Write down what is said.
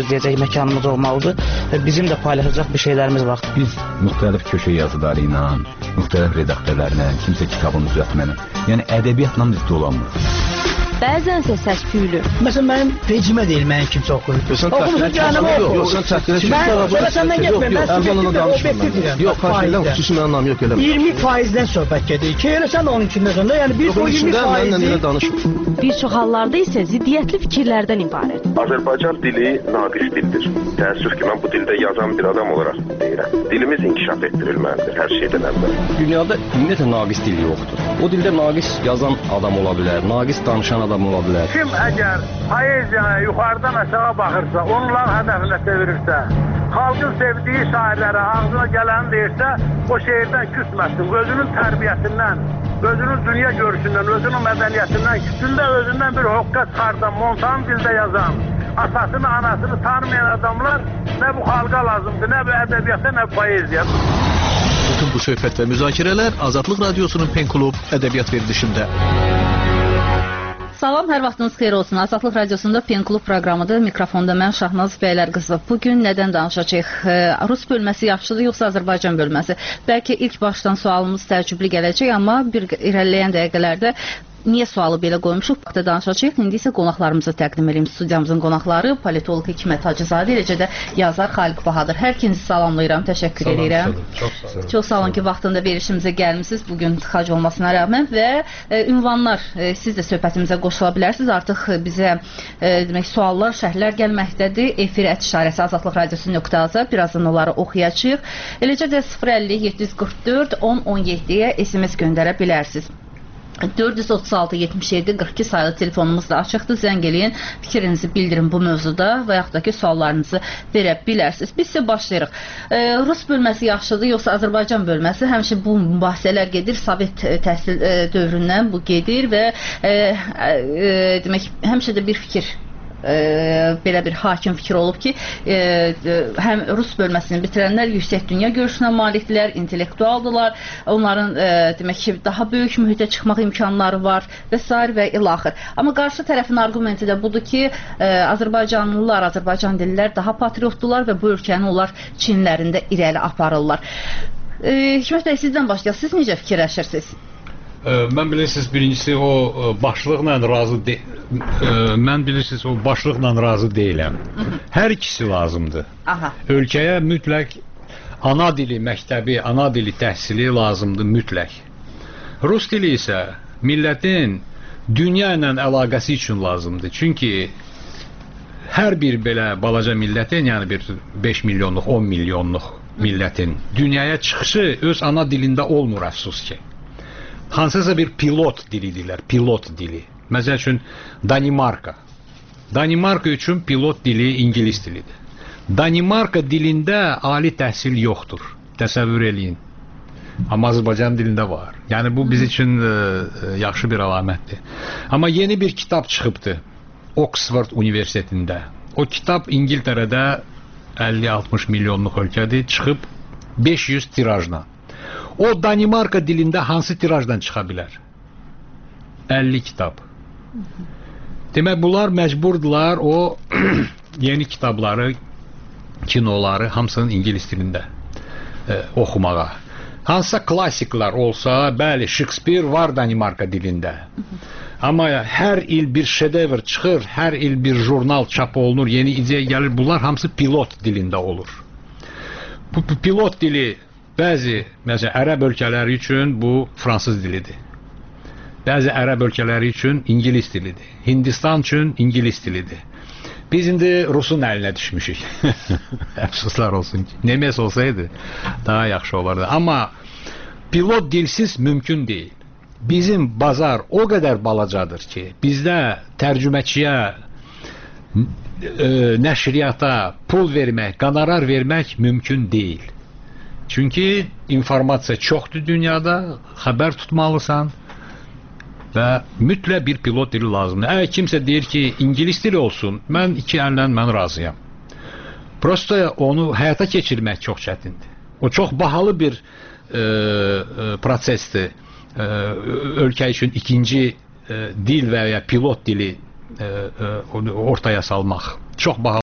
gözləyəcək məkanımız olmalıdır və bizim də paylaşacaq bir şeylərimiz var. Biz müxtəlif köşə yazıları ilə, müxtəlif redaktörlərlə, kimsə kitabını düzəltməklə, yəni ədəbiyyatla biz dolanmırıq. Bəzənsə səs-küylü. Məsələn, mənim vecimə deyil, mənim kimsə oxuyur. Oxumuşsun, canımı oxuyur. Yox, sən çəkdirə səndən getmir, mən subyektiv və obyektiv deyirəm. Yox, xahiyyədən xüsusi mənim anlam yox, eləmə. 20%-dən söhbət gedir ki, elə sən də onun içində sonunda, yəni bir o 20%-i... Bir çox hallarda isə ziddiyyətli fikirlərdən ibarət. Azərbaycan dili naqis dildir. Təəssüf ki, mən bu dildə yazan bir adam olaraq deyirəm. Dilimiz inkişaf etdirilməlidir hər şeydən əvvəl. Dünyada ümumiyyətlə naqis dil yoxdur. O dildə naqis yazan adam ola bilər, naqis danışan adam ola bilər. Kim əgər poeziyaya yuxarıdan aşağı baxırsa, onlar hədəfinə çevirirsə, xalqın sevdiyi şairlərə ağzına gələni deyirsə, o şeirdən küsməsin, özünün tərbiyəsindən, özünün dünya görüşündən, özünün mədəniyyətindən, küsündə özündən bir hoqqa çıxardan, montan dildə yazan, atasını, anasını tanımayan adamlar nə bu xalqa lazımdır, nə bu ədəbiyyata, nə bu poeziya. Bütün bu söhbət və müzakirələr Azadlıq Radiosunun Pen Klub ədəbiyyat verilişində. Salam, hər vaxtınız xeyir olsun. Azadlıq Radiosunda Pen Klub proqramıdır. Mikrofonda mən Şahnaz Bəylərqızı. Bugün nədən danışacağıq? Rus bölməsi yaxşıdır, yoxsa Azərbaycan bölməsi? Bəlkə ilk başdan sualımız təəccüblü gələcək, amma bir irəliləyən dəqiqələrdə niyə sualı belə qoymuşuq? Baxda danışacağıq. İndi isə qonaqlarımızı təqdim edeyim. Studiyamızın qonaqları politoloq Hikmət Hacızadə, eləcə də yazar Xaliq Bahadır. Hər ikinizi salamlayıram, təşəkkür edirəm. Çox sağ olun ki, vaxtında verilişimizə gəlmisiniz. Bugün tıxac olmasına rəğmən və ünvanlar, siz də söhbətimizə qoşula bilərsiniz. Artıq bizə demək suallar, şərhlər gəlməkdədir. Efir @işarəsi Azadlıq Radiosu.az. Birazdan onları oxuyacağıq. Eləcə də 050 744 1017-yə SMS göndərə bilərsiniz. 436-77-42 sayılı telefonumuz da açıqdır. Zəng eləyin, fikrinizi bildirin bu mövzuda və yaxud da ki, suallarınızı verə bilərsiniz. Biz isə başlayırıq. Rus bölməsi yaxşıdır, yoxsa Azərbaycan bölməsi? Həmişə bu mübahisələr gedir, Sovet təhsil dövründən bu gedir və demək, həmişə də bir fikir, belə bir hakim fikir olub ki, həm Rus bölməsini bitirənlər yüksək dünya görüşünə malikdirlər, intellektualdılar, onların demək ki, daha böyük mühitə çıxmaq imkanları var və s. və ilaxır. Amma qarşı tərəfin argumenti də budur ki, Azərbaycanlılar, Azərbaycan dillər daha patriotdular və bu ölkəni onlar çinlərində irəli aparırlar. Hikmət bəy, sizdən başlayaq. Siz necə fikirləşirsiniz? Mən bilirsiniz, birincisi o başlıqla razı deyiləm. Hər ikisi lazımdır. Ölkəyə mütləq ana dili məktəbi, ana dili təhsili lazımdır mütləq. Rus dili isə millətin dünya ilə əlaqəsi üçün lazımdır. Çünki hər bir belə balaca millətin, yəni bir 5 milyonluq, 10 milyonluq millətin dünyaya çıxışı öz ana dilində olmur, əfsus ki. Hansısa bir pilot dilidirlər, pilot dili. Məsəl üçün, Danimarka. Danimarka üçün pilot dili İngilis dilidir. Danimarka dilində ali təhsil yoxdur. Təsəvvür eləyin. Amma Azərbaycan dilində var. Yəni, bu biz üçün yaxşı bir əlamətdir. Amma yeni bir kitab çıxıbdır Oxford Universitetində. O kitab İngiltərədə 50-60 milyonluq ölkədir, çıxıb 500 tirajla. O Danimarka dilində hansı tirajdan çıxa bilər? 50 kitab. Demək, bunlar məcburdular o yeni kitabları, kinoları hamısının İngilis dilində oxumağa. Hansısa klassiklər olsa, bəli, Shakespeare var Danimarka dilində. Amma hər il bir şedevr çıxır, hər il bir jurnal çap olunur, yeni ideya gəlir, bunlar hamısı pilot dilində olur. Bu pilot dili bəzi, məsələn, ərəb ölkələri üçün bu fransız dilidir. Bəzi ərəb ölkələri üçün İngilis dilidir. Hindistan üçün İngilis dilidir. Biz indi Rusun əlinə düşmüşük. Əfsuslar olsun ki. Nemes olsaydı daha yaxşı olardı. Amma pilot dilsiz mümkün deyil. Bizim bazar o qədər balacadır ki, bizdə tərcüməçiyə, nəşriyyata pul vermək, qonorar vermək mümkün deyil. Çünki informasiya çoxdur dünyada, xəbər tutmalısan və mütləq bir pilot dili lazımdır. Əgər kimsə deyir ki, İngilis dili olsun, mən iki əllə mən razıyam. Prosta onu həyata keçirmək çox çətindir. O çox bahalı bir prosesdir. Ölkə üçün ikinci dil və ya pilot dili ortaya salmaq. Çox bahalı.